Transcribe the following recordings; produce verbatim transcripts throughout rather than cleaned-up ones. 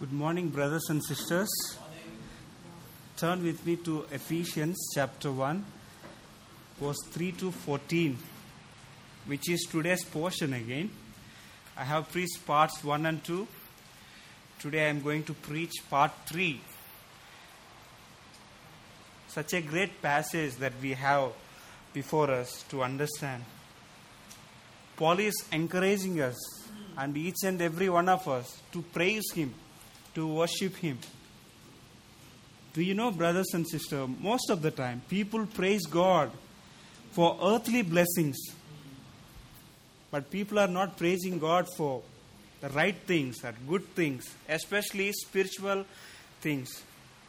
Good morning, brothers and sisters. Turn with me to Ephesians chapter one, verse three to fourteen, which is today's portion again. I have preached parts one and two. Today I am going to preach part three. Such a great passage that we have before us to understand. Paul is encouraging us and each and every one of us to praise Him, to worship Him. Do you know, brothers and sisters, most of the time people praise God for earthly blessings, but people are not praising God for the right things and good things, especially spiritual things.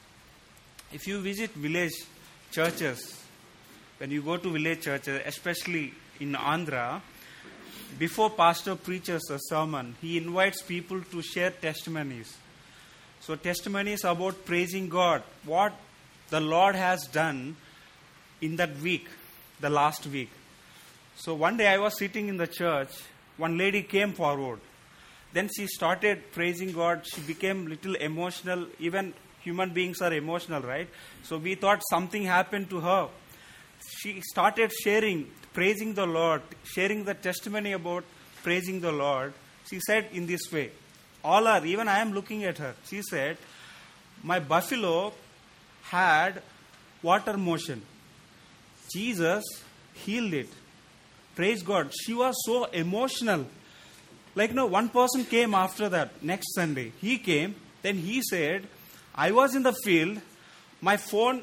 If you visit village churches, when you go to village churches, especially in Andhra, before pastor preaches a sermon, he invites people to share testimonies. So testimonies about praising God, what the Lord has done in that week, the last week. So one day I was sitting in the church, one lady came forward. Then she started praising God. She became little emotional. Even human beings are emotional, right? So we thought something happened to her. She started sharing, praising the Lord, sharing the testimony about praising the Lord. She said in this way, all are, even I am looking at her. She said, my buffalo had water motion. Jesus healed it. Praise God. She was so emotional. Like, no, one person came after that, next Sunday. He came, then he said, I was in the field, my phone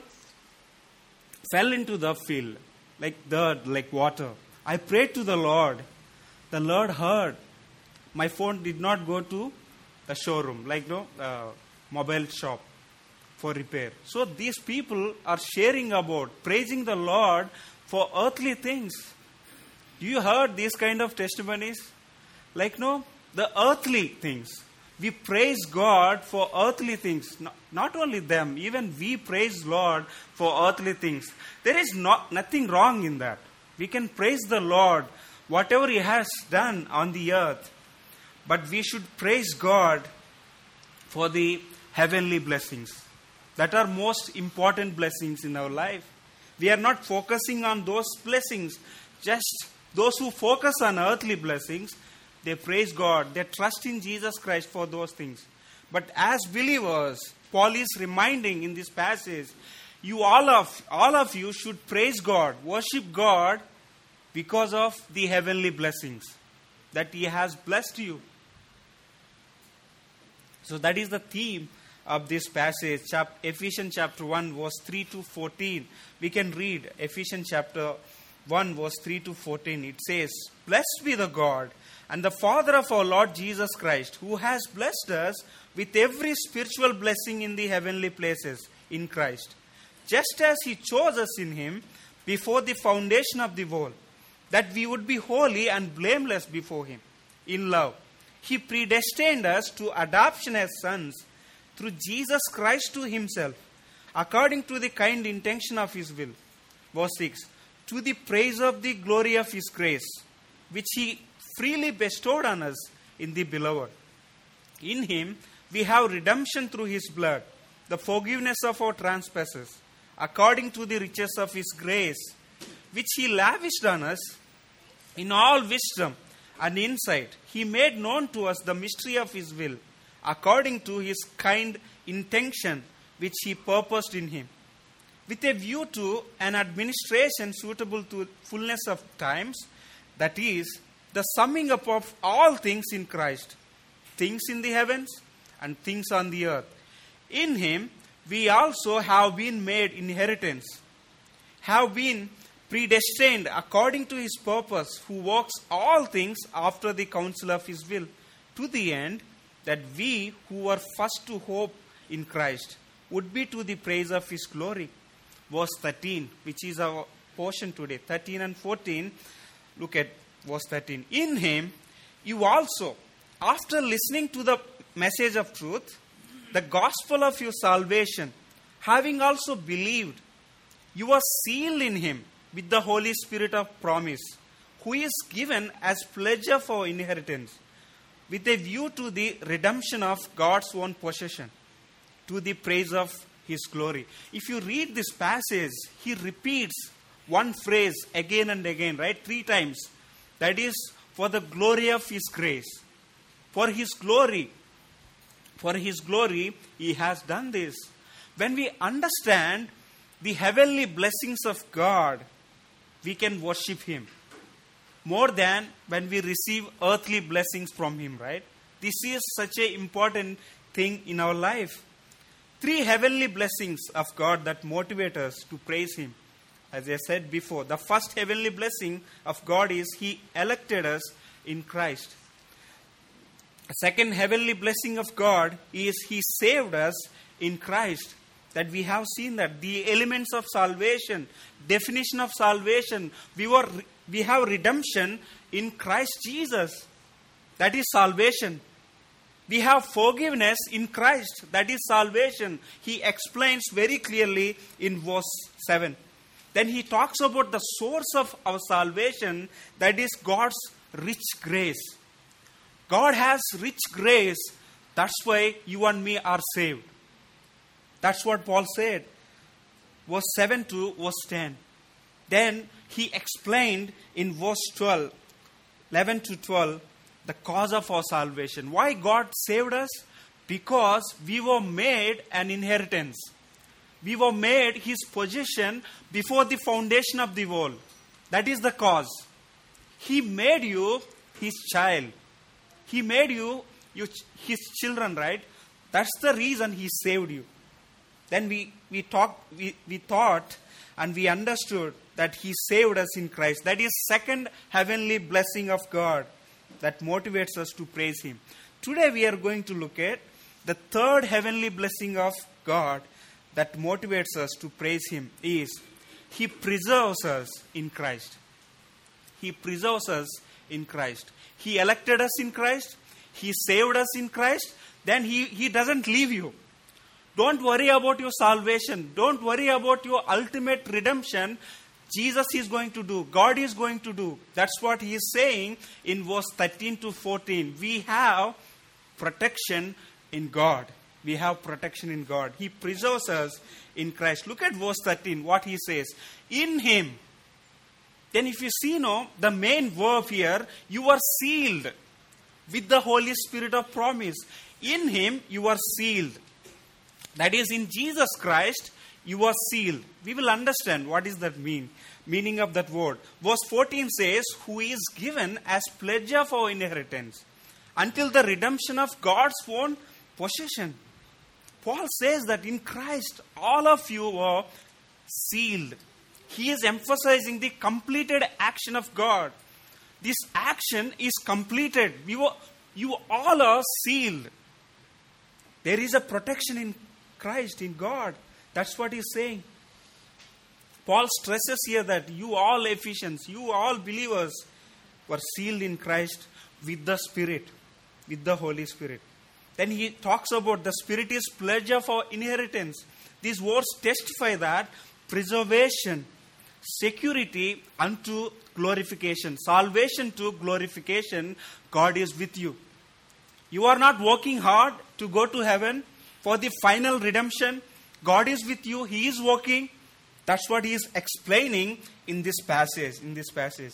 fell into the field, like dirt, like water. I prayed to the Lord. The Lord heard. My phone did not go to the showroom, like no uh, mobile shop for repair. So these people are sharing about, praising the Lord for earthly things. Do you heard these kind of testimonies? Like no, the earthly things. We praise God for earthly things. No, not only them, even we praise Lord for earthly things. There is not, nothing wrong in that. We can praise the Lord, whatever He has done on the earth. But we should praise God for the heavenly blessings. That are most important blessings in our life. We are not focusing on those blessings. Just those who focus on earthly blessings, they praise God. They trust in Jesus Christ for those things. But as believers, Paul is reminding in this passage, you all of all of you should praise God, worship God because of the heavenly blessings that He has blessed you. So that is the theme of this passage, chap- Ephesians chapter one, verse three to fourteen. We can read Ephesians chapter one, verse three to fourteen. It says, blessed be the God and the Father of our Lord Jesus Christ, who has blessed us with every spiritual blessing in the heavenly places in Christ, just as He chose us in Him before the foundation of the world, that we would be holy and blameless before Him. In love, He predestined us to adoption as sons through Jesus Christ to Himself, according to the kind intention of His will. Verse six, to the praise of the glory of His grace, which He freely bestowed on us in the beloved. In Him we have redemption through His blood, the forgiveness of our trespasses, according to the riches of His grace, which He lavished on us in all wisdom and insight. He made known to us the mystery of His will, according to His kind intention, which He purposed in Him, with a view to an administration suitable to fullness of times, that is, the summing up of all things in Christ, things in the heavens and things on the earth. In Him we also have been made inheritance, have been predestined according to His purpose, who works all things after the counsel of His will, to the end that we who were first to hope in Christ would be to the praise of His glory. Verse thirteen, which is our portion today, thirteen and fourteen, look at verse thirteen. In Him you also, after listening to the message of truth, the gospel of your salvation, having also believed, you were sealed in Him with the Holy Spirit of promise, who is given as pledge of our inheritance, with a view to the redemption of God's own possession, to the praise of His glory. If you read this passage, he repeats one phrase again and again, right? Three times. That is, for the glory of His grace. For His glory. For His glory, He has done this. When we understand the heavenly blessings of God, we can worship Him more than when we receive earthly blessings from Him, right? This is such an important thing in our life. Three heavenly blessings of God that motivate us to praise Him. As I said before, the first heavenly blessing of God is He elected us in Christ. The second heavenly blessing of God is He saved us in Christ. That we have seen that the elements of salvation, definition of salvation, we were we have redemption in Christ Jesus. That is salvation. We have forgiveness in Christ. That is salvation. He explains very clearly in verse seven. Then he talks about the source of our salvation, that is God's rich grace. God has rich grace. That's why you and me are saved. That's what Paul said. Verse seven to verse ten. Then he explained in verse twelve, eleven to twelve, the cause of our salvation. Why God saved us? Because we were made an inheritance. We were made His possession before the foundation of the world. That is the cause. He made you His child. He made you, you His children, right? That's the reason He saved you. Then we, we, talked, we, we thought and we understood that He saved us in Christ. That is second heavenly blessing of God that motivates us to praise Him. Today we are going to look at the third heavenly blessing of God that motivates us to praise Him is He preserves us in Christ. He preserves us in Christ. He elected us in Christ. He saved us in Christ. Then He, he doesn't leave you. Don't worry about your salvation. Don't worry about your ultimate redemption. Jesus is going to do. God is going to do. That's what He is saying in verse thirteen to fourteen. We have protection in God. We have protection in God. He preserves us in Christ. Look at verse thirteen, what He says. In Him. Then if you see now, the main verb here, you are sealed with the Holy Spirit of promise. In Him, you are sealed. That is, in Jesus Christ, you are sealed. We will understand what does that mean. Meaning of that word. Verse fourteen says, who is given as pledge of our inheritance until the redemption of God's own possession. Paul says that in Christ, all of you were sealed. He is emphasizing the completed action of God. This action is completed. We were, you all are sealed. There is a protection in Christ, in God. That's what he's saying. Paul stresses here that you all Ephesians, you all believers were sealed in Christ with the Spirit, with the Holy Spirit. Then he talks about the Spirit is pledge of our inheritance. These words testify that preservation, security unto glorification, salvation to glorification, God is with you. You are not working hard to go to heaven for the final redemption. God is with you. He is working. That's what he is explaining in this passage. In this passage.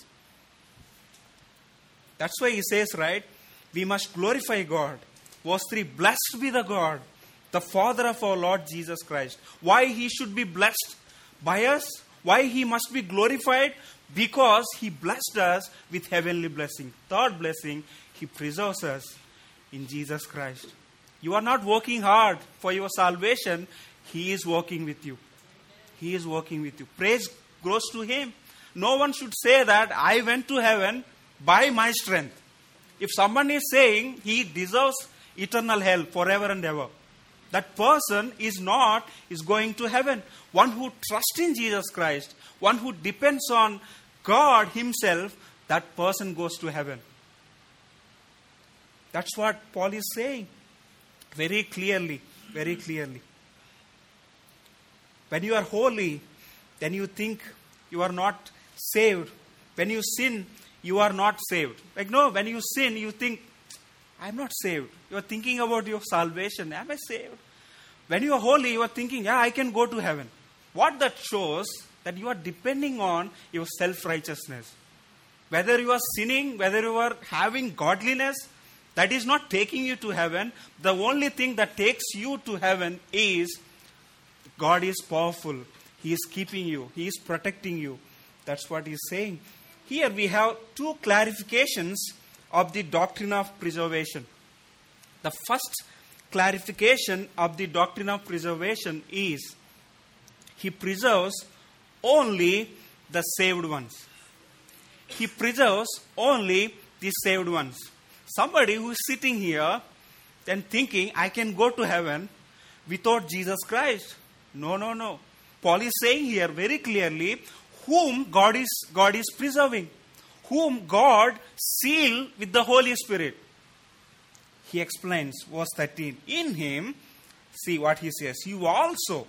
That's why he says, right, we must glorify God. Verse three, blessed be the God, the Father of our Lord Jesus Christ. Why he should be blessed by us? Why he must be glorified? Because he blessed us with heavenly blessing. Third blessing, he preserves us in Jesus Christ. You are not working hard for your salvation. He is working with you. He is working with you. Praise goes to him. No one should say that I went to heaven by my strength. If someone is saying he deserves eternal hell forever and ever, that person is not, is going to heaven. One who trusts in Jesus Christ, one who depends on God himself, that person goes to heaven. That's what Paul is saying. Very clearly, very clearly. When you are holy, then you think you are not saved. When you sin, you are not saved. Like no, when you sin, you think I am not saved. You are thinking about your salvation. Am I saved? When you are holy, you are thinking, yeah, I can go to heaven. What that shows, that you are depending on your self-righteousness. Whether you are sinning, whether you are having godliness, that is not taking you to heaven. The only thing that takes you to heaven is God is powerful. He is keeping you. He is protecting you. That's what he is saying. Here we have two clarifications of the doctrine of preservation. The first clarification of the doctrine of preservation is he preserves only the saved ones. He preserves only the saved ones. Somebody who is sitting here and thinking, I can go to heaven without Jesus Christ. No, no, no. Paul is saying here very clearly, whom God is, God is preserving. Whom God sealed with the Holy Spirit. He explains, verse thirteen. In him, see what he says. You also,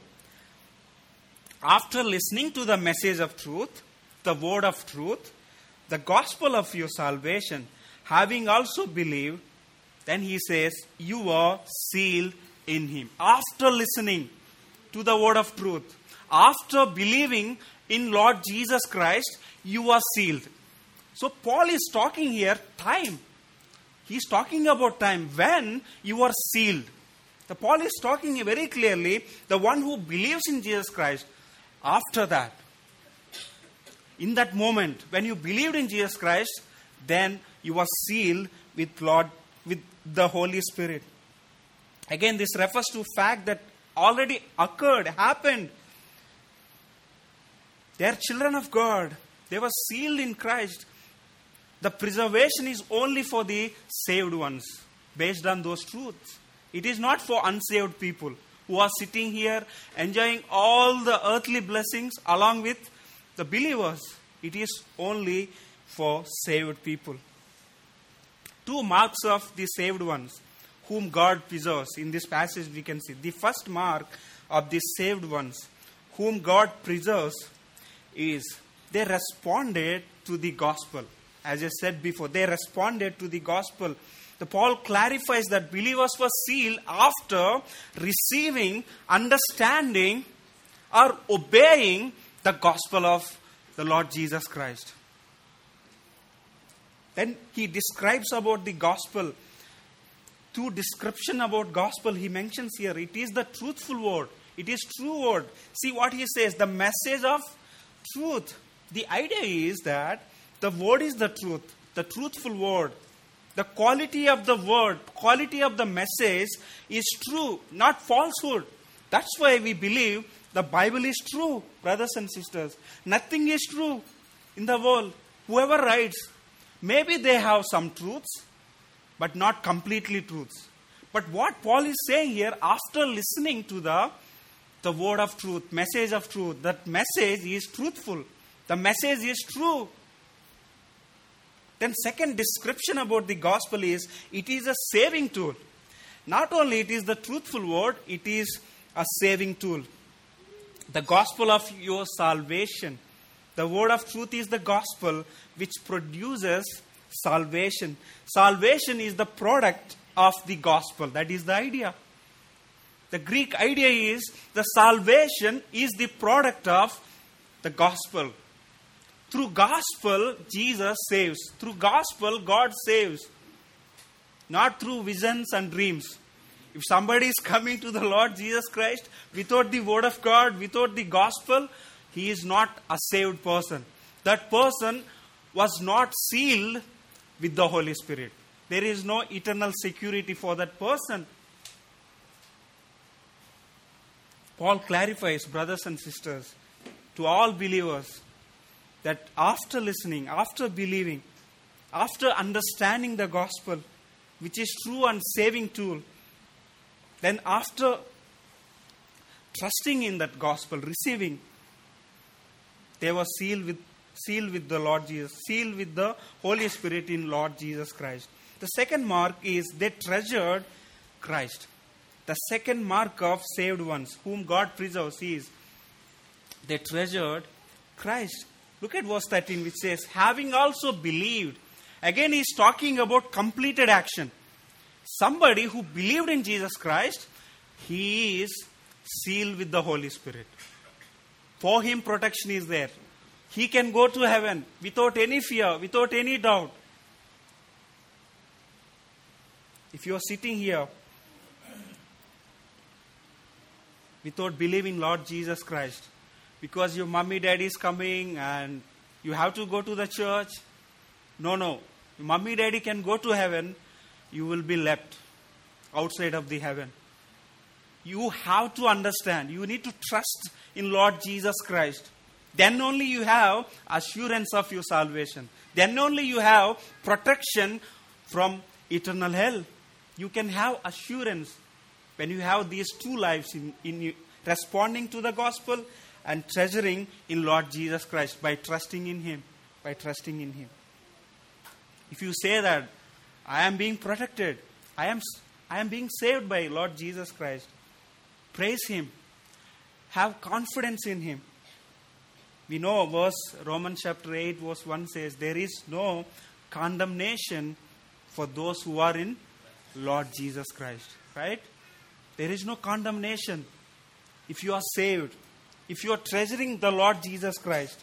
after listening to the message of truth, the word of truth, the gospel of your salvation, having also believed, then he says, you are sealed in him. After listening to the word of truth, after believing in Lord Jesus Christ, you are sealed. So Paul is talking here time. He's talking about time when you are sealed. The Paul is talking very clearly, the one who believes in Jesus Christ, after that, in that moment, when you believed in Jesus Christ, then you are sealed with Lord, with the Holy Spirit. Again, this refers to fact that already occurred, happened. They are children of God. They were sealed in Christ. The preservation is only for the saved ones, based on those truths. It is not for unsaved people who are sitting here enjoying all the earthly blessings along with the believers. It is only for saved people. Two marks of the saved ones whom God preserves. In this passage we can see the first mark of the saved ones whom God preserves is they responded to the gospel. As I said before, they responded to the gospel. The Paul clarifies that believers were sealed after receiving, understanding, or obeying the gospel of the Lord Jesus Christ. Then he describes about the gospel. Two description about gospel he mentions here. It is the truthful word. It is true word. See what he says. The message of truth. The idea is that the word is the truth. The truthful word. The quality of the word, quality of the message is true, not falsehood. That's why we believe the Bible is true, brothers and sisters. Nothing is true in the world. Whoever writes, maybe they have some truths, but not completely truths. But what Paul is saying here, after listening to the, the word of truth, message of truth, that message is truthful. The message is true. Then second description about the gospel is, it is a saving tool. Not only it is the truthful word, it is a saving tool. The gospel of your salvation. The word of truth is the gospel which produces salvation. Salvation is the product of the gospel. That is the idea. The Greek idea is the salvation is the product of the gospel. Through gospel, Jesus saves. Through gospel, God saves. Not through visions and dreams. If somebody is coming to the Lord Jesus Christ without the word of God, without the gospel, he is not a saved person. That person was not sealed with the Holy Spirit. There is no eternal security for that person. Paul clarifies, brothers and sisters, to all believers, that after listening, after believing, after understanding the gospel, which is true and saving tool, then after trusting in that gospel, receiving, they were sealed with sealed with the Lord Jesus, sealed with the Holy Spirit in Lord Jesus Christ. The second mark is they treasured Christ. The second mark of saved ones, whom God preserves, is they treasured Christ. Look at verse thirteen, which says, having also believed. Again, he is talking about completed action. somebody who believed in Jesus Christ, he is sealed with the Holy Spirit. For him, protection is there. He can go to heaven without any fear, without any doubt. If you are sitting here without believing Lord Jesus Christ, because your mommy daddy is coming and you have to go to the church, no, no. Mommy daddy can go to heaven, you will be left outside of the heaven. You have to understand, you need to trust in Lord Jesus Christ. Then only you have assurance of your salvation. Then only you have protection from eternal hell. You can have assurance when you have these two lives in, in you, responding to the gospel and treasuring in Lord Jesus Christ by trusting in Him. By trusting in Him. If you say that, I am being protected, I am, I am being saved by Lord Jesus Christ, praise Him. Have confidence in Him. We know verse Romans chapter eight verse one says, there is no condemnation for those who are in Lord Jesus Christ. Right? There is no condemnation if you are saved. If you are treasuring the Lord Jesus Christ.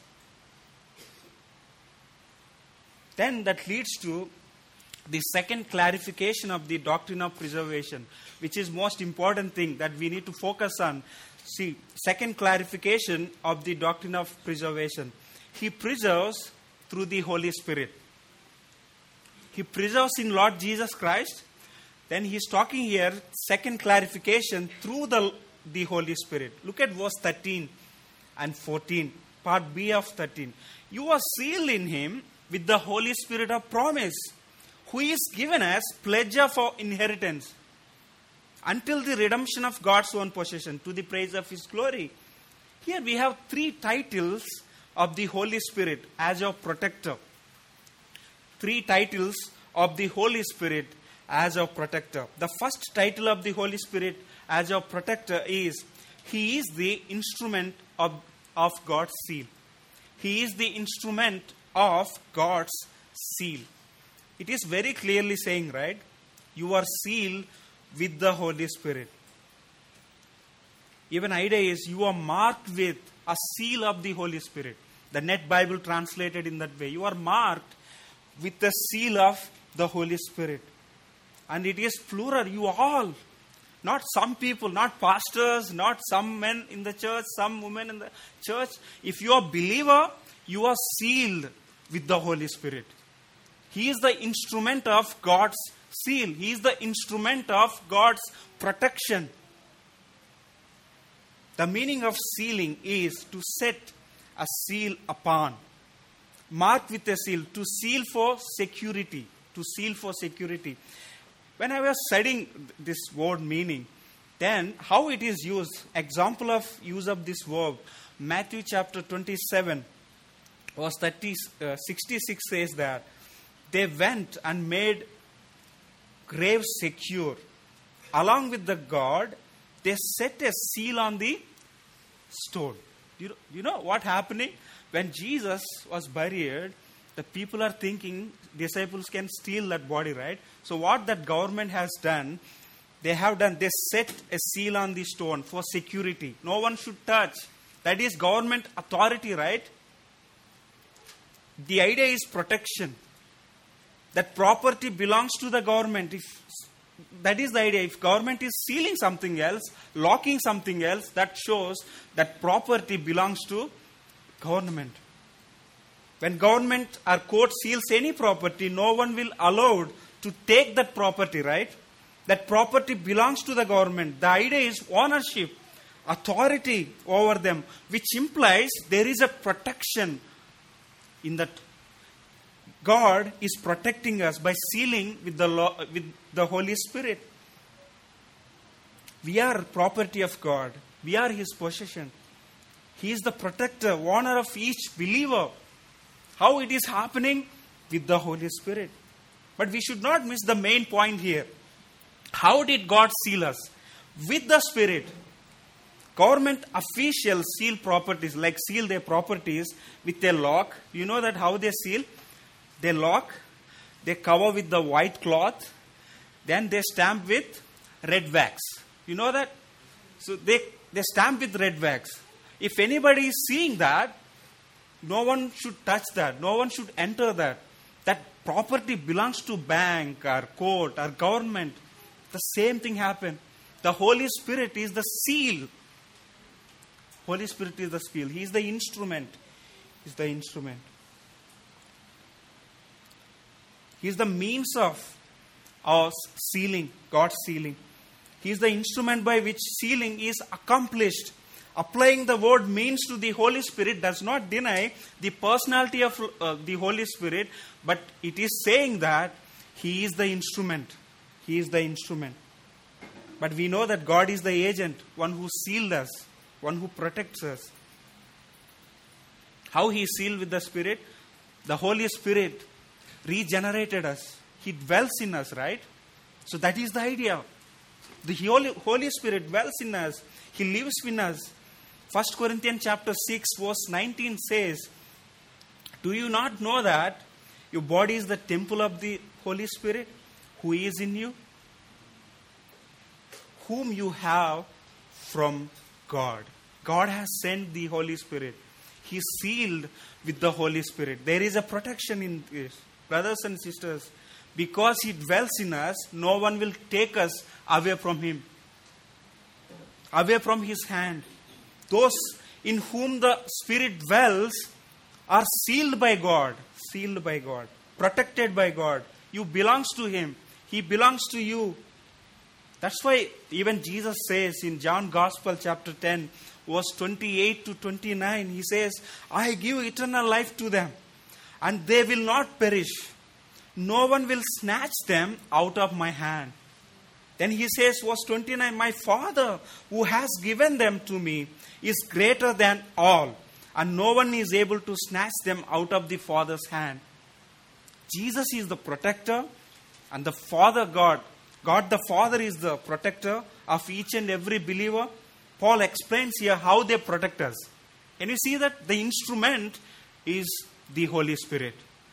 Then that leads to the second clarification of the doctrine of preservation, which is most important thing that we need to focus on. See, second clarification of the doctrine of preservation. He preserves through the Holy Spirit. He preserves in Lord Jesus Christ. Then he is talking here, second clarification, through the, the Holy Spirit. Look at verse thirteen and fourteen, part B of thirteen. You are sealed in Him with the Holy Spirit of promise, who is given as pledge of our inheritance until the redemption of God's own possession, to the praise of His glory. Here we have three titles of the Holy Spirit as our protector. Three titles of the Holy Spirit as our protector. The first title of the Holy Spirit as our protector is, He is the instrument of, of God's seal. He is the instrument of God's seal. It is very clearly saying, right? You are sealed with the Holy Spirit. Even idea is you are marked with a seal of the Holy Spirit. The Net Bible translated in that way. You are marked with the seal of the Holy Spirit. And it is plural, you all. Not some people, not pastors, not some men in the church, some women in the church. If you are a believer, you are sealed with the Holy Spirit. He is the instrument of God's seal. He is the instrument of God's protection. The meaning of sealing is to set a seal upon. Mark with a seal. To seal for security. To seal for security. When I was studying this word meaning, then how it is used, example of use of this verb, Matthew chapter twenty-seven, verse thirty, uh, sixty-six says that they went and made graves secure. Along with the guard, they set a seal on the stone. You know, you know what happening? When Jesus was buried, the people are thinking disciples can steal that body, right? So what that government has done, they have done, they set a seal on the stone for security. No one should touch. That is government authority, right? The idea is protection. That property belongs to the government. If that is the idea. If government is sealing something else, locking something else, that shows that property belongs to government. When government or court seals any property, no one will allowed to take that property, right? That property belongs to the government. The idea is ownership, authority over them, which implies there is a protection in that. God is protecting us by sealing with the law, with the Holy Spirit. We are property of God. We are His possession. He is the protector, owner of each believer. How it is happening? With the Holy Spirit. But we should not miss the main point here. How did God seal us? With the Spirit. Government officials seal properties, like seal their properties with a lock. You know that how they seal? They lock, they cover with the white cloth, then they stamp with red wax. You know that? So they, they stamp with red wax. If anybody is seeing that, no one should touch that. No one should enter that. That property belongs to bank or court or government. The same thing happened. The Holy Spirit is the seal. Holy Spirit is the seal. He is the instrument. He is the instrument. He is the means of our sealing, God's sealing. He is the instrument by which sealing is accomplished. Applying the word means to the Holy Spirit does not deny the personality of uh, the Holy Spirit, but it is saying that He is the instrument. He is the instrument. But we know that God is the agent, one who sealed us, one who protects us. How He sealed with the Spirit? The Holy Spirit regenerated us. He dwells in us, right? So that is the idea. The Holy, Holy Spirit dwells in us. He lives in us. First Corinthians chapter six verse nineteen says, do you not know that your body is the temple of the Holy Spirit who is in you, whom you have from God? God has sent the Holy Spirit. He is sealed with the Holy Spirit. There is a protection in this. Brothers and sisters, because He dwells in us, no one will take us away from Him, away from His hand. Those in whom the Spirit dwells are sealed by God, sealed by God, protected by God. You belongs to Him. He belongs to you. That's why even Jesus says in John Gospel chapter ten, verse twenty-eight to twenty-nine, He says, I give eternal life to them, and they will not perish. No one will snatch them out of my hand. Then He says, verse twenty-nine, my Father who has given them to me is greater than all, and no one is able to snatch them out of the Father's hand. Jesus is the protector, and the Father God, God the Father is the protector of each and every believer. Paul explains here how they protect us. Can you see that? The instrument is the Holy Spirit.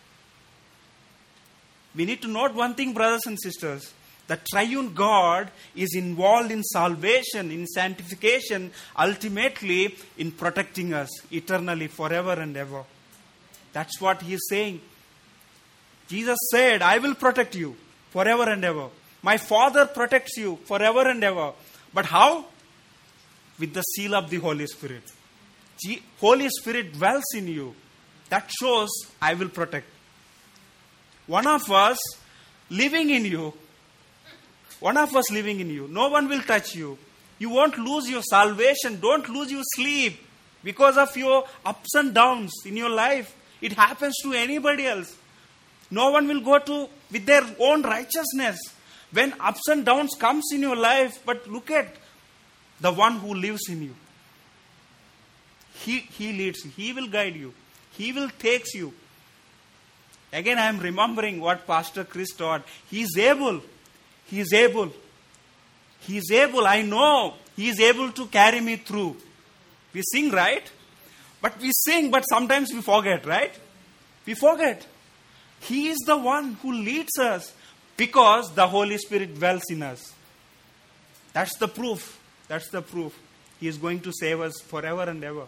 We need to note one thing, brothers and sisters. The triune God is involved in salvation, in sanctification, ultimately in protecting us eternally, forever and ever. That's what He is saying. Jesus said, I will protect you forever and ever. My Father protects you forever and ever. But how? With the seal of the Holy Spirit. G- Holy Spirit dwells in you. That shows I will protect. One of us living in you. One of us living in you. No one will touch you. You won't lose your salvation. Don't lose your sleep because of your ups and downs in your life. It happens to anybody else. No one will go to with their own righteousness when ups and downs comes in your life. But look at the one who lives in you. He, he leads you. He will guide you. He will take you. Again, I am remembering what Pastor Chris taught. He is able. He is able. He is able. I know He is able to carry me through. We sing, right? But we sing, but sometimes we forget, right? We forget. He is the one who leads us because the Holy Spirit dwells in us. That's the proof. That's the proof. He is going to save us forever and ever.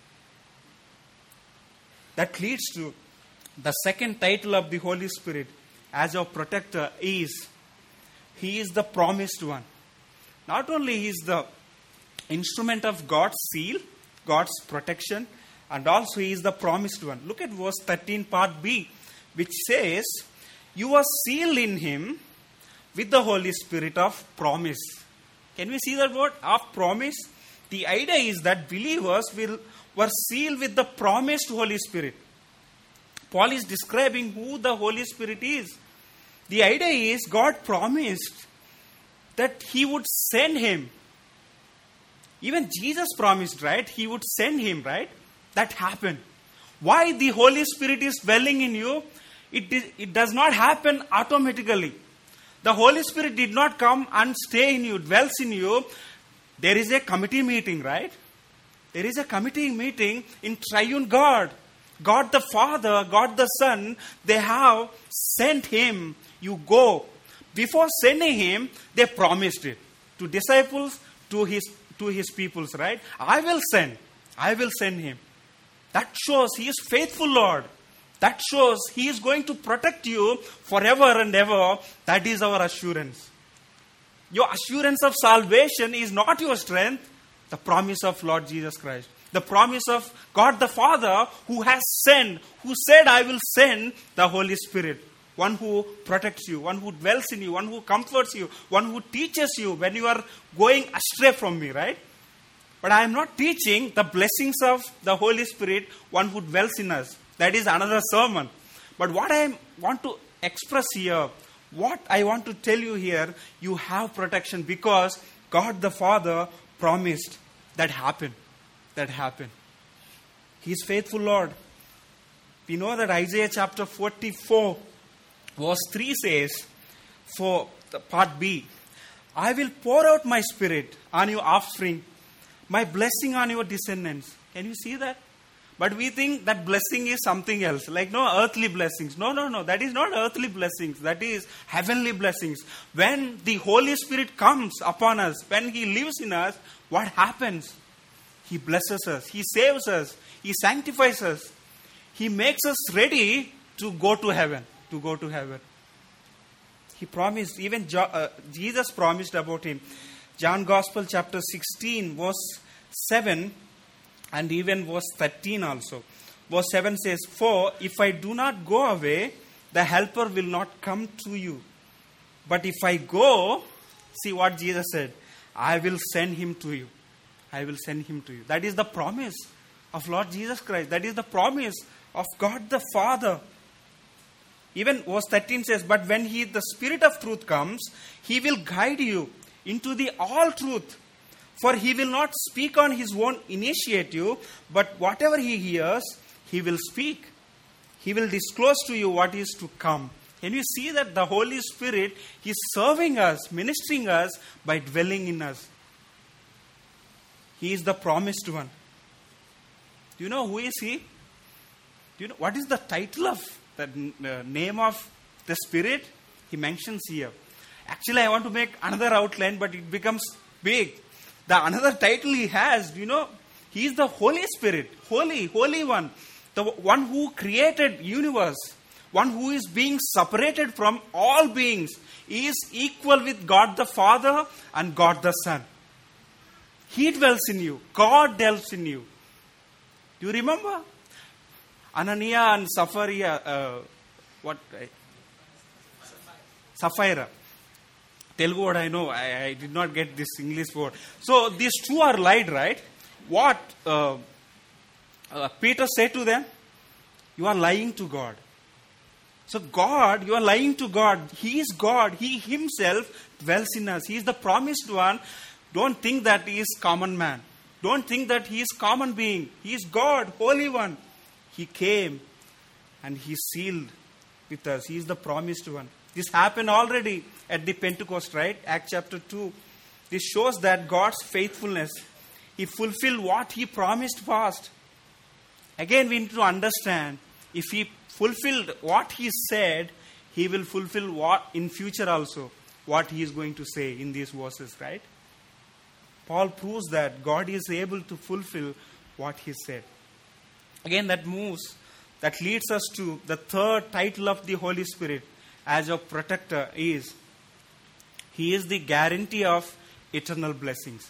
That leads to the second title of the Holy Spirit as our protector is, He is the promised one. Not only He is the instrument of God's seal, God's protection, and also He is the promised one. Look at verse thirteen part B, which says, you are sealed in Him with the Holy Spirit of promise. Can we see that word? Of promise? The idea is that believers will were sealed with the promised Holy Spirit. Paul is describing who the Holy Spirit is. The idea is God promised that He would send Him. Even Jesus promised, right? He would send Him, right? That happened. Why the Holy Spirit is dwelling in you? It, it does not happen automatically. The Holy Spirit did not come and stay in you, dwells in you. There is a committee meeting, right? There is a committee meeting in triune God. God the Father, God the Son, they have sent Him. You go. before sending him, they promised it to disciples, to his to his peoples, right? I will send. I will send him. That shows he is faithful, Lord. That shows he is going to protect you forever and ever. That is our assurance. Your assurance of salvation is not your strength, the promise of Lord Jesus Christ. The promise of God the Father, who has sent, who said, I will send the Holy Spirit. One who protects you, one who dwells in you, one who comforts you, one who teaches you when you are going astray from me, right? But I am not teaching the blessings of the Holy Spirit, one who dwells in us. That is another sermon. But what I want to express here, what I want to tell you here, you have protection because God the Father promised that happened. That happened. He is faithful, Lord. We know that Isaiah chapter forty-four, verse three says, for the part B, I will pour out my spirit on your offspring, my blessing on your descendants. Can you see that? But we think that blessing is something else, like no earthly blessings. No, no, no. That is not earthly blessings. That is heavenly blessings. When the Holy Spirit comes upon us, when He lives in us, what happens? He blesses us. He saves us. He sanctifies us. He makes us ready to go to heaven. To go to heaven. He promised, even jo- uh, Jesus promised about Him. John Gospel chapter sixteen, verse seven, and even verse thirteen also. Verse seven says, for if I do not go away, the helper will not come to you. But if I go, see what Jesus said, I will send him to you. I will send him to you. That is the promise of Lord Jesus Christ. That is the promise of God the Father. Even verse thirteen says, but when he, the Spirit of truth comes, he will guide you into the all truth. For he will not speak on his own initiative, but whatever he hears, he will speak. He will disclose to you what is to come. Can you see that the Holy Spirit is serving us, ministering us by dwelling in us? He is the promised one. Do you know who is he? Do you know what is the title of the uh, name of the Spirit? He mentions here. Actually, I want to make another outline, but it becomes big. The another title he has, do you know, he is the Holy Spirit, Holy, Holy One, the one who created universe, one who is being separated from all beings. He is equal with God the Father and God the Son. He dwells in you. God dwells in you. Do you remember? Ananias and Sapphira, uh, what? Uh, Sapphira. Telugu word I know. I, I did not get this English word. So these two are lied, right? What uh, uh, Peter said to them? You are lying to God. So God, you are lying to God. He is God. He himself dwells in us. He is the promised one. Don't think that he is common man. Don't think that he is common being. He is God, Holy One. He came and he sealed with us. He is the promised one. This happened already at the Pentecost, right? Acts chapter two. This shows that God's faithfulness. He fulfilled what he promised past. Again, we need to understand, if he fulfilled what he said, he will fulfill what in future also, what he is going to say in these verses, right? Paul proves that God is able to fulfill what he said. Again, that moves, that leads us to the third title of the Holy Spirit as a protector is, he is the guarantee of eternal blessings.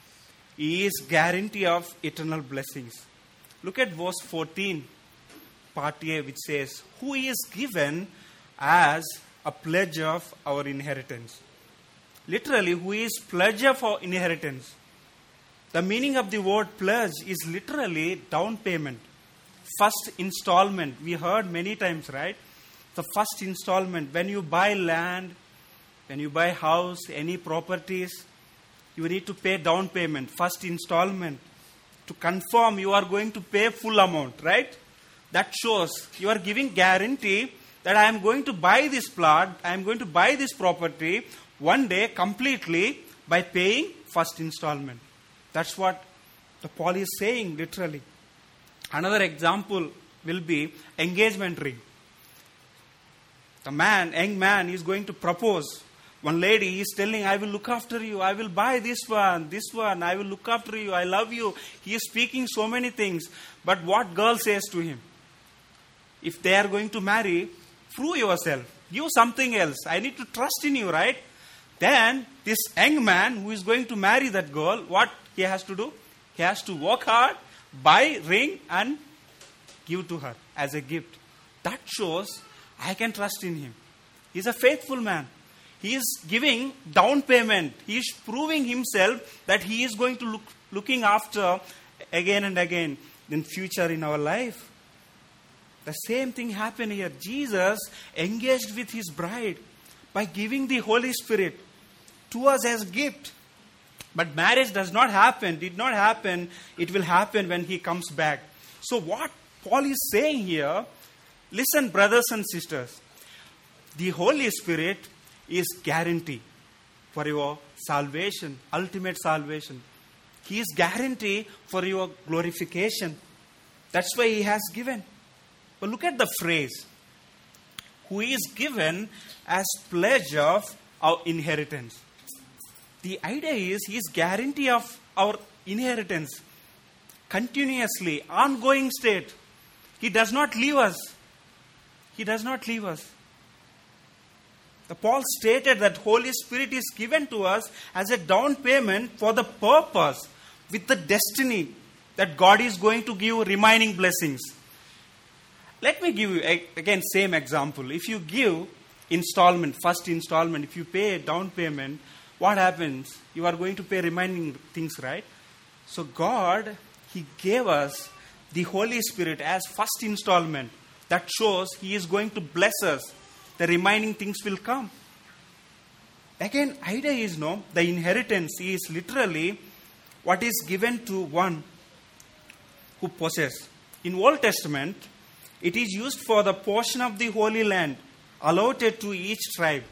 He is guarantee of eternal blessings. Look at verse fourteen, part A, which says, who is given as a pledge of our inheritance. Literally, who is pledge of our inheritance. The meaning of the word pledge is literally down payment. First installment. We heard many times, right? The first installment. When you buy land, when you buy house, any properties, you need to pay down payment. First installment. To confirm you are going to pay full amount, right? That shows you are giving guarantee that I am going to buy this plot, I am going to buy this property one day completely by paying first installment. That's what the Paul is saying literally. Another example will be engagement ring. The man, young man is going to propose One lady is telling, I will look after you. I will buy this one, this one. I will look after you. I love you. He is speaking so many things. But what girl says to him? If they are going to marry, prove yourself. Give something else. I need to trust in you, right? Then this young man who is going to marry that girl, what he has to do? He has to work hard, buy ring and give to her as a gift. That shows I can trust in him. He is a faithful man. He is giving down payment. He is proving himself that he is going to look looking after again and again in future in our life. The same thing happened here. Jesus engaged with his bride by giving the Holy Spirit to us as gift. But marriage does not happen, did not happen. It will happen when he comes back. So what Paul is saying here, listen, brothers and sisters, the Holy Spirit is guarantee for your salvation, ultimate salvation. He is guarantee for your glorification. That's why he has given. But look at the phrase, who is given as pledge of our inheritance. The idea is he is guarantee of our inheritance. Continuously, ongoing state. He does not leave us. He does not leave us. The Paul stated that Holy Spirit is given to us as a down payment for the purpose, with the destiny that God is going to give remaining blessings. Let me give you, again, same example. If you give installment, first installment, if you pay down payment, what happens? You are going to pay remaining things, right? So God, He gave us the Holy Spirit as first installment. That shows He is going to bless us. The remaining things will come. Again, idea is, no, the inheritance is literally what is given to one who possesses. In Old Testament, it is used for the portion of the Holy Land allotted to each tribe,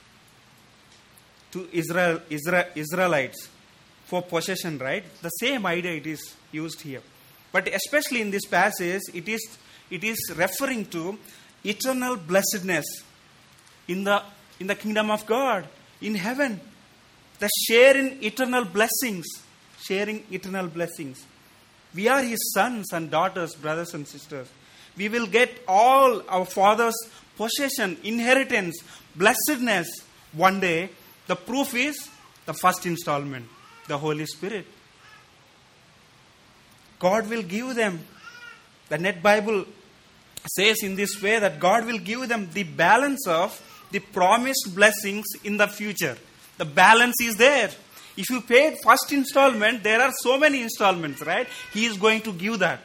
to Israel, Israel, Israelites for possession, right? The same idea it is used here. But especially in this passage, it is, it is referring to eternal blessedness in the, in the kingdom of God, in heaven. The share in eternal blessings, sharing eternal blessings. We are His sons and daughters, brothers and sisters. We will get all our Father's possession, inheritance, blessedness one day. The proof is the first installment, the Holy Spirit. God will give them. The Net Bible says in this way that God will give them the balance of the promised blessings in the future. The balance is there. If you paid first installment, there are so many installments, right? He is going to give that.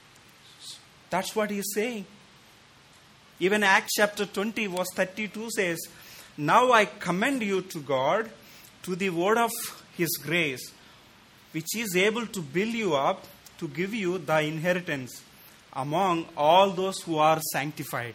That's what he is saying. Even Acts chapter twenty verse thirty-two says, now I commend you to God, to the word of His grace, which is able to build you up, to give you the inheritance among all those who are sanctified.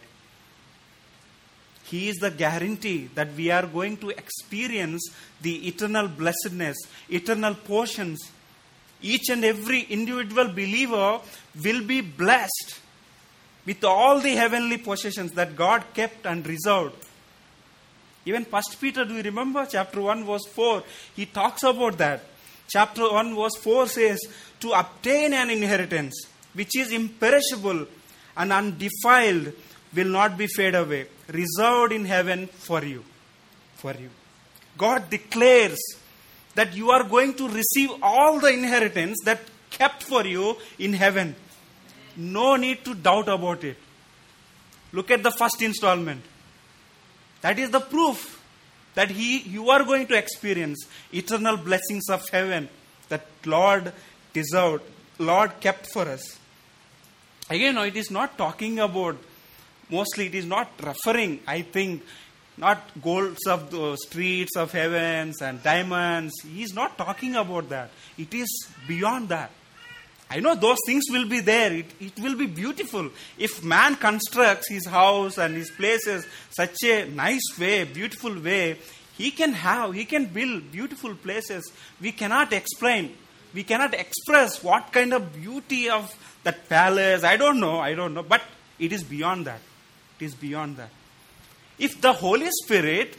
He is the guarantee that we are going to experience the eternal blessedness, eternal portions. Each and every individual believer will be blessed with all the heavenly possessions that God kept and reserved. Even First Peter, do you remember? Chapter one verse four, he talks about that. Chapter one verse four says, to obtain an inheritance which is imperishable and undefiled, will not be fade away, reserved in heaven for you. For you. God declares that you are going to receive all the inheritance that kept for you in heaven. No need to doubt about it. Look at the first installment. That is the proof that he, you are going to experience eternal blessings of heaven that Lord deserved, Lord kept for us. Again, no, it is not talking about, mostly it is not referring, I think, not golds of the streets of heavens and diamonds. He is not talking about that. It is beyond that. I know those things will be there. It, it will be beautiful. If man constructs his house and his places such a nice way, beautiful way, he can have, he can build beautiful places. We cannot explain. We cannot express what kind of beauty of that palace. I don't know. I don't know. But it is beyond that. It is beyond that. If the Holy Spirit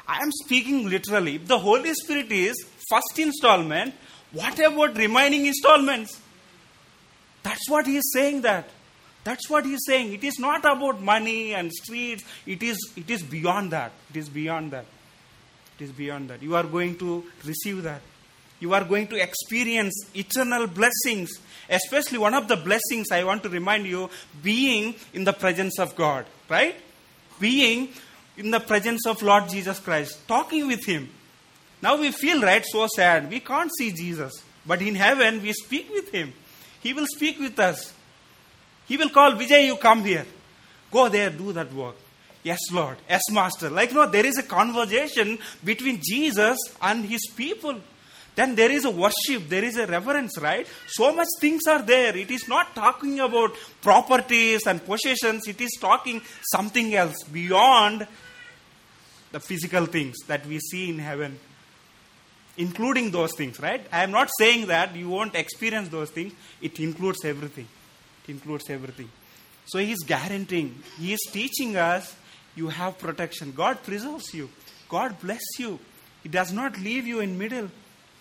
I am speaking literally. If the Holy Spirit is first installment, what about remaining installments? That's what he is saying that. That's what he is saying. It is not about money and streets. It is, it is beyond that. It is beyond that. It is beyond that. You are going to receive that. You are going to experience eternal blessings. Especially one of the blessings I want to remind you, being in the presence of God. Right? Being in the presence of Lord Jesus Christ. Talking with Him. Now we feel, right, so sad. We can't see Jesus. But in heaven, we speak with Him. He will speak with us. He will call, Vijay, you come here. Go there, do that work. Yes, Lord. Yes, Master. Like, no, there is a conversation between Jesus and His people. Then there is a worship. There is a reverence, right? So much things are there. It is not talking about properties and possessions. It is talking something else beyond the physical things that we see in heaven. Including those things, right? I am not saying that you won't experience those things. It includes everything. It includes everything. So He is guaranteeing. He is teaching us you have protection. God preserves you. God bless you. He does not leave you in middle.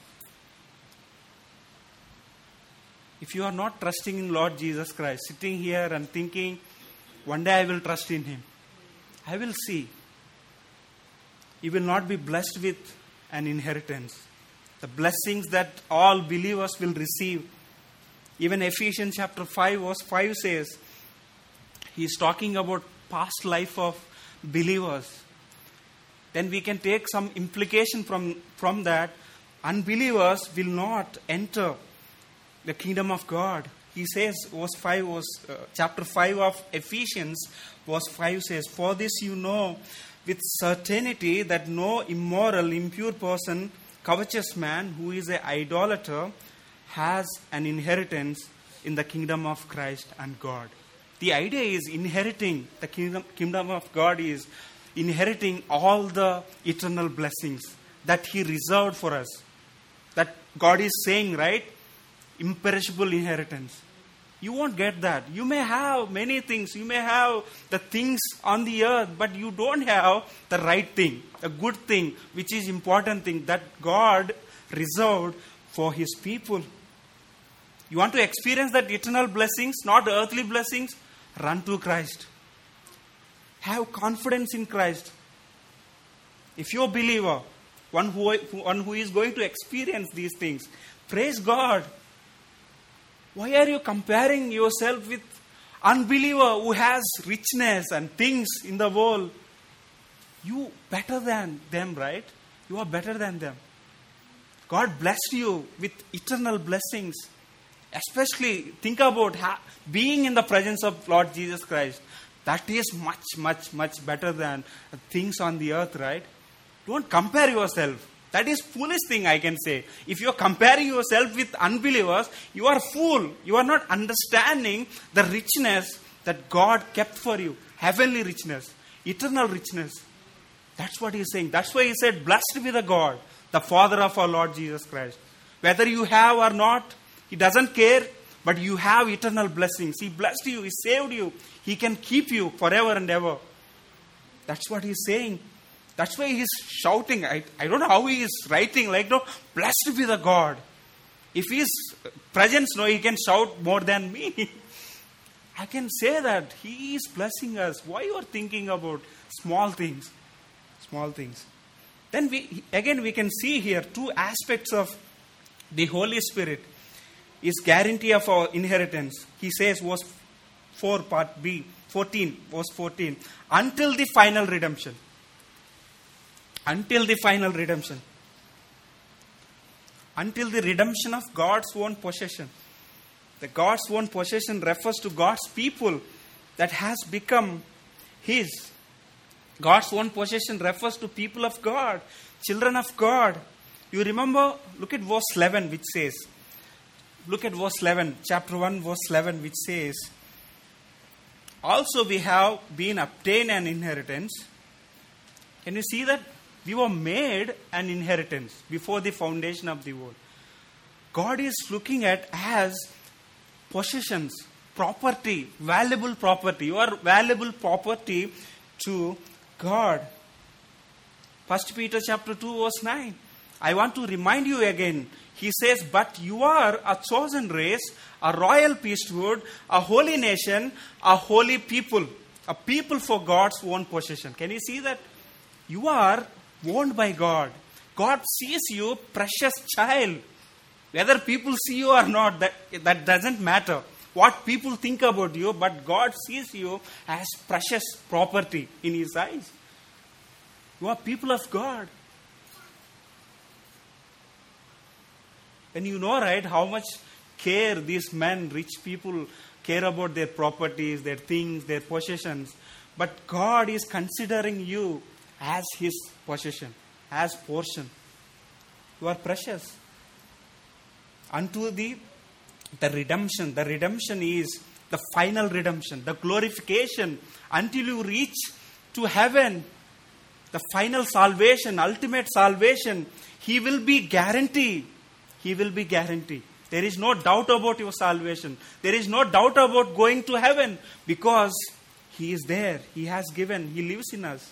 If you are not trusting in Lord Jesus Christ, sitting here and thinking, one day I will trust in Him. I will see. You will not be blessed with an inheritance. The blessings that all believers will receive. Even Ephesians chapter five verse five says, he is talking about past life of believers. Then we can take some implication from, from that. Unbelievers will not enter the kingdom of God. He says, verse five, verse, uh, chapter five of Ephesians, verse five says, for this you know with certainty that no immoral, impure person, covetous man who is an idolater has an inheritance in the kingdom of Christ and God. The idea is inheriting the kingdom, kingdom of God is inheriting all the eternal blessings that He reserved for us. That God is saying, right? Imperishable inheritance. You won't get that. You may have many things. You may have the things on the earth, but you don't have the right thing, a good thing, which is important thing that God reserved for His people. You want to experience that eternal blessings, not earthly blessings? Run to Christ. Have confidence in Christ. If you're a believer, one who, one who is going to experience these things, praise God. Why are you comparing yourself with unbeliever who has richness and things in the world? You better than them, right? You are better than them. God blessed you with eternal blessings. Especially think about ha- being in the presence of Lord Jesus Christ. That is much, much, much better than things on the earth, right? Don't compare yourself. That is foolish thing I can say. If you are comparing yourself with unbelievers, you are fool. You are not understanding the richness that God kept for you. Heavenly richness. Eternal richness. That's what He is saying. That's why He said, blessed be the God, the Father of our Lord Jesus Christ. Whether you have or not, He doesn't care, but you have eternal blessings. He blessed you. He saved you. He can keep you forever and ever. That's what He is saying. That's why He is shouting. I, I don't know how He is writing. Like, no, blessed be the God. If He is presence, no, He can shout more than me. I can say that He is blessing us. Why you are thinking about small things? Small things. Then we again we can see here two aspects of the Holy Spirit. Is guarantee of our inheritance. He says, verse four, part B, fourteen, verse fourteen, until the final redemption. Until the final redemption. Until the redemption of God's own possession. The God's own possession refers to God's people that has become His. God's own possession refers to people of God, children of God. You remember, look at verse eleven, which says, look at verse eleven, chapter one, verse eleven, which says, also we have been obtained an inheritance. Can you see that? We were made an inheritance before the foundation of the world. God is looking at as possessions, property, valuable property. You are valuable property to God. First Peter chapter two verse nine. I want to remind you again. He says, but you are a chosen race, a royal priesthood, a holy nation, a holy people, a people for God's own possession. Can you see that? You are owned by God. God sees you, precious child. Whether people see you or not, that, that doesn't matter. What people think about you, but God sees you as precious property in His eyes. You are people of God. And you know, right, how much care these men, rich people, care about their properties, their things, their possessions. But God is considering you as His possession, as portion. You are precious. Unto the, the redemption. The redemption is the final redemption, the glorification. Until you reach to heaven, the final salvation, ultimate salvation, He will be guaranteed. He will be guaranteed. There is no doubt about your salvation. There is no doubt about going to heaven because He is there. He has given. He lives in us.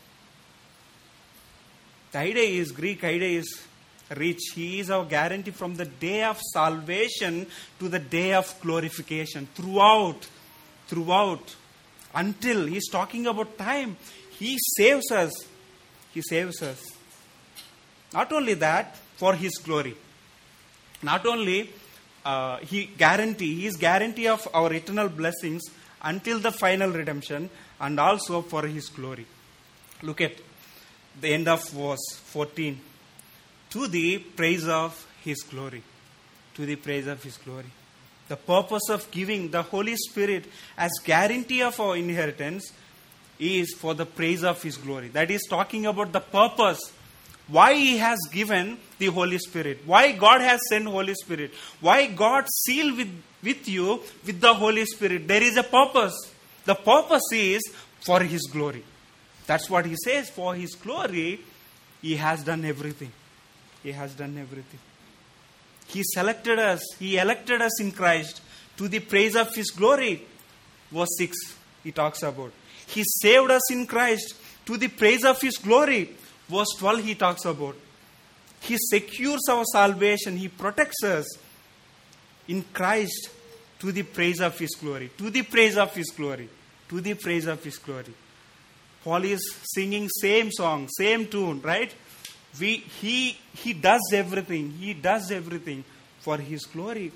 The idea is, Greek idea is rich. He is our guarantee from the day of salvation to the day of glorification. Throughout, throughout, until He is talking about time. He saves us. He saves us. Not only that, for His glory. Not only uh, He guarantee, He is guarantee of our eternal blessings until the final redemption and also for His glory. Look at the end of verse fourteen. To the praise of His glory. To the praise of His glory. The purpose of giving the Holy Spirit as guarantee of our inheritance is for the praise of His glory. That is talking about the purpose. Why He has given the Holy Spirit. Why God has sent Holy Spirit. Why God sealed with, with you with the Holy Spirit. There is a purpose. The purpose is for His glory. That's what He says. For His glory, He has done everything. He has done everything. He selected us. He elected us in Christ to the praise of His glory. Verse six, He talks about. He saved us in Christ to the praise of His glory. Verse twelve, He talks about. He secures our salvation. He protects us in Christ to the praise of His glory. To the praise of His glory. To the praise of His glory. Paul is singing same song, same tune, right? We, he, he does everything. He does everything for His glory.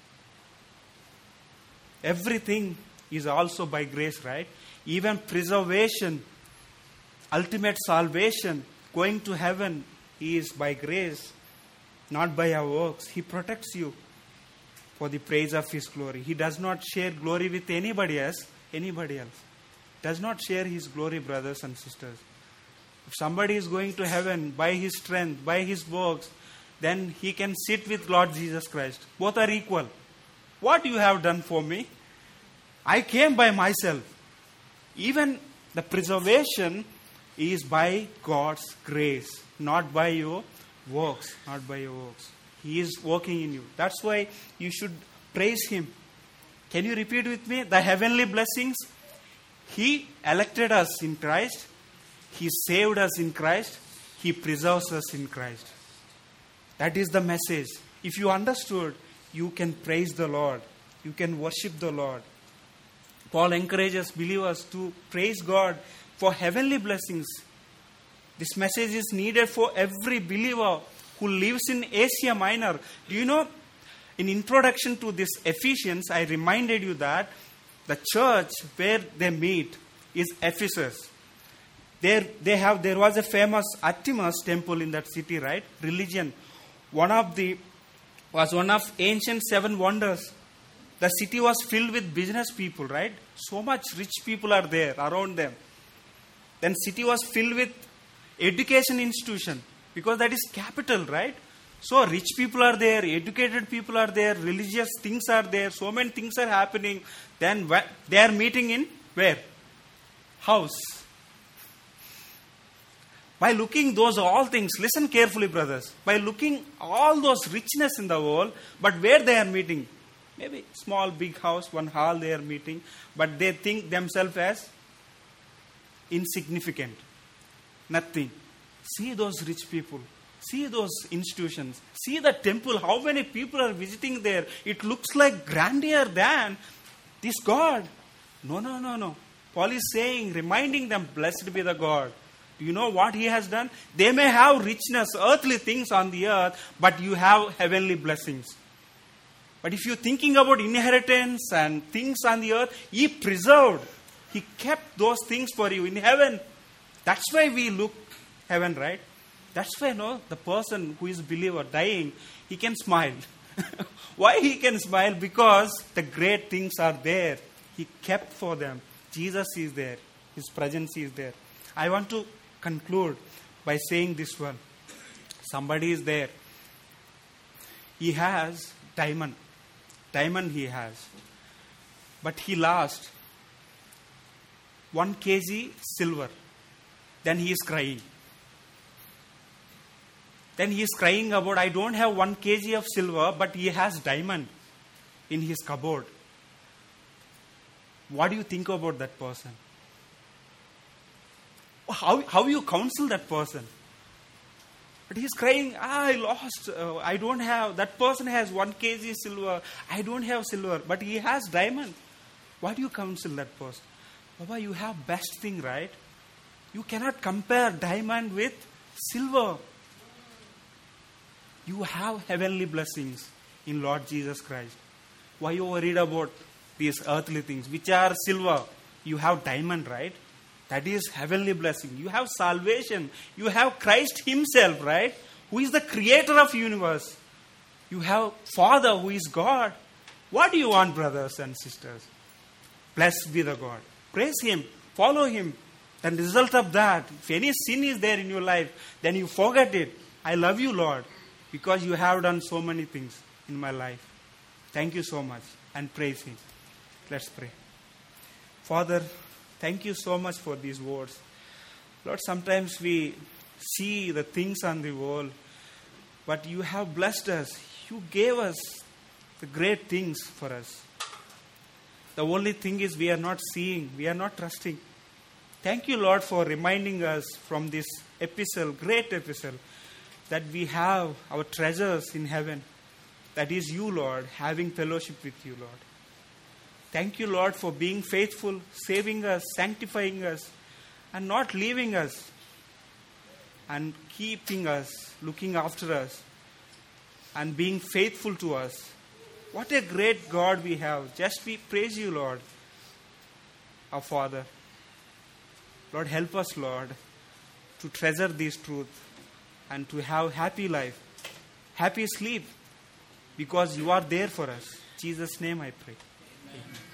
Everything is also by grace, right? Even preservation, ultimate salvation, going to heaven is by grace, not by our works. He protects you for the praise of His glory. He does not share glory with anybody else. Anybody else. Does not share His glory, brothers and sisters. If somebody is going to heaven by his strength, by his works, then he can sit with Lord Jesus Christ. Both are equal. What you have done for me? I came by myself. Even the preservation is by God's grace, not by your works, not by your works. He is working in you. That's why you should praise Him. Can you repeat with me? The heavenly blessings. He elected us in Christ. He saved us in Christ. He preserves us in Christ. That is the message. If you understood, you can praise the Lord. You can worship the Lord. Paul encourages believers to praise God for heavenly blessings. This message is needed for every believer who lives in Asia Minor. Do you know, in introduction to this Ephesians, I reminded you that the church where they meet is Ephesus. There, they have, there was a famous Artemis temple in that city, right? Religion. One of the, was one of ancient seven wonders. The city was filled with business people, right? So much rich people are there around them. Then city was filled with education institution because that is capital, right? So rich people are there, educated people are there, religious things are there, so many things are happening. Then they are meeting in where? House. By looking those all things, listen carefully, brothers. By looking all those richness in the world, but where they are meeting? Maybe small, big house, one hall they are meeting, but they think themselves as insignificant. Nothing. See those rich people. See those institutions. See the temple. How many people are visiting there? It looks like grandeur than this God. No, no, no, no. Paul is saying, reminding them, blessed be the God. Do you know what he has done? They may have richness, earthly things on the earth, but you have heavenly blessings. But if you're thinking about inheritance and things on the earth, he preserved. He kept those things for you in heaven. That's why we look heaven, right? That's why, no, the person who is a believer dying, he can smile. Why he can smile? Because the great things are there. He kept for them. Jesus is there. His presence is there. I want to conclude by saying this one. Somebody is there. He has diamond. Diamond he has. But he lost one kilogram silver. Then he is crying. Then he is crying about, I don't have one kilogram of silver, but he has diamond in his cupboard. What do you think about that person? How, how you counsel that person? But he's crying, ah, I lost, uh, I don't have, that person has one kilogram silver, I don't have silver, but he has diamond. Why do you counsel that person? Baba, you have best thing, right? You cannot compare diamond with silver. You have heavenly blessings in Lord Jesus Christ. Why you worried about these earthly things, which are silver? You have diamond, right? That is heavenly blessing. You have salvation. You have Christ himself, right? Who is the creator of universe. You have Father who is God. What do you want, brothers and sisters? Blessed be the God. Praise him. Follow him. And the result of that, if any sin is there in your life, then you forget it. I love you, Lord, because you have done so many things in my life. Thank you so much. And praise him. Let's pray. Father, thank you so much for these words. Lord, sometimes we see the things on the world, but you have blessed us. You gave us the great things for us. The only thing is we are not seeing, we are not trusting. Thank you, Lord, for reminding us from this epistle, great epistle, that we have our treasures in heaven. That is you, Lord, having fellowship with you, Lord. Thank you, Lord, for being faithful, saving us, sanctifying us, and not leaving us, and keeping us, looking after us, and being faithful to us. What a great God we have. Just we praise you, Lord, our Father. Lord, help us, Lord, to treasure these truths and to have happy life, happy sleep, because you are there for us. In Jesus' name I pray. Amen.